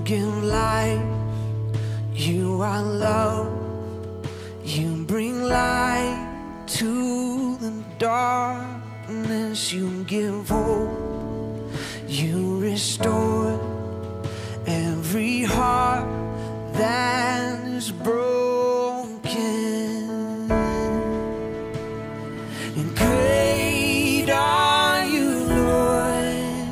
give life, you are love. You bring light to the darkness. You give hope, you restore every heart that is broken. And great are you, Lord.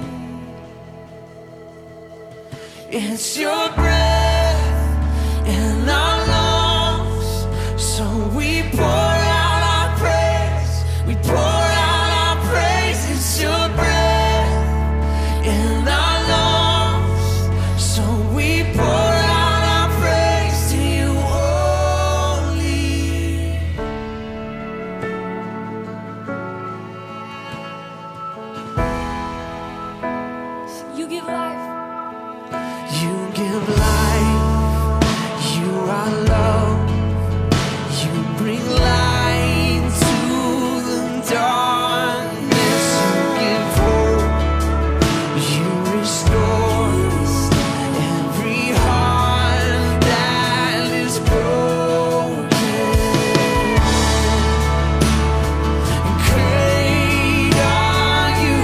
It's your breath in our lungs, so we pour out our praise. We pour out our praise. It's your breath in our lungs, so we pour out our praise to you only. You give life. You give life, you are love. You bring light to the darkness. You give hope, you restore every heart that is broken. Great are you,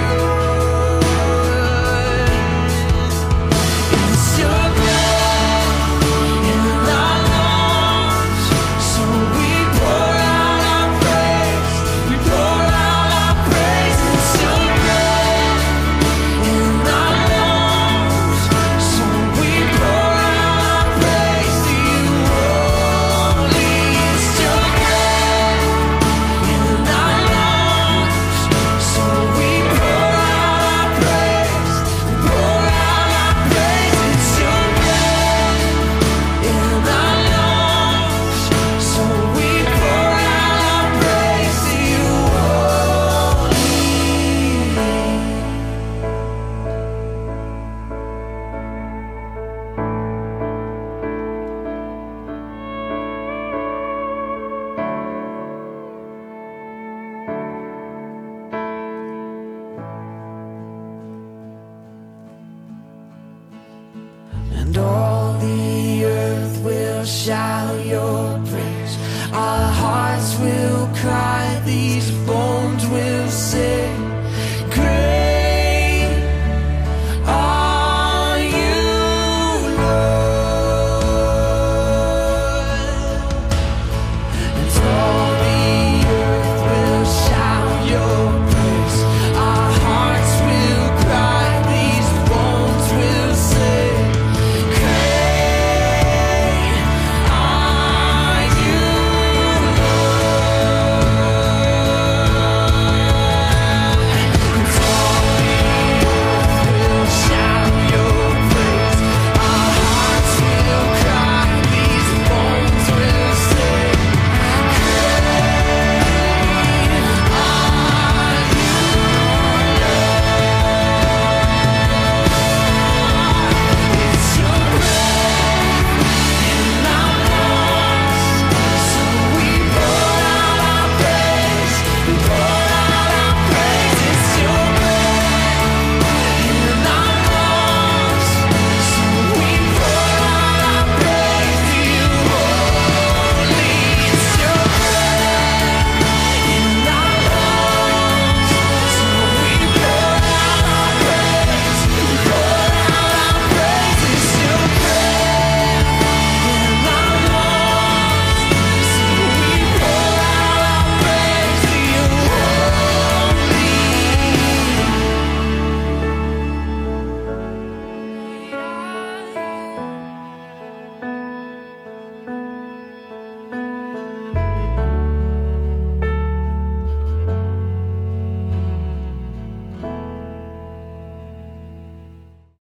Lord. It's your breath in our lungs, so we pour out our praise. We pour out our praise. It's your breath in our lungs, so we pour out our praise to you only. It's your breath in our lungs, so we pour out our praise. We pour out our praise. It's your breath in our lungs, so we pour out our praise to you only. And all the earth will shout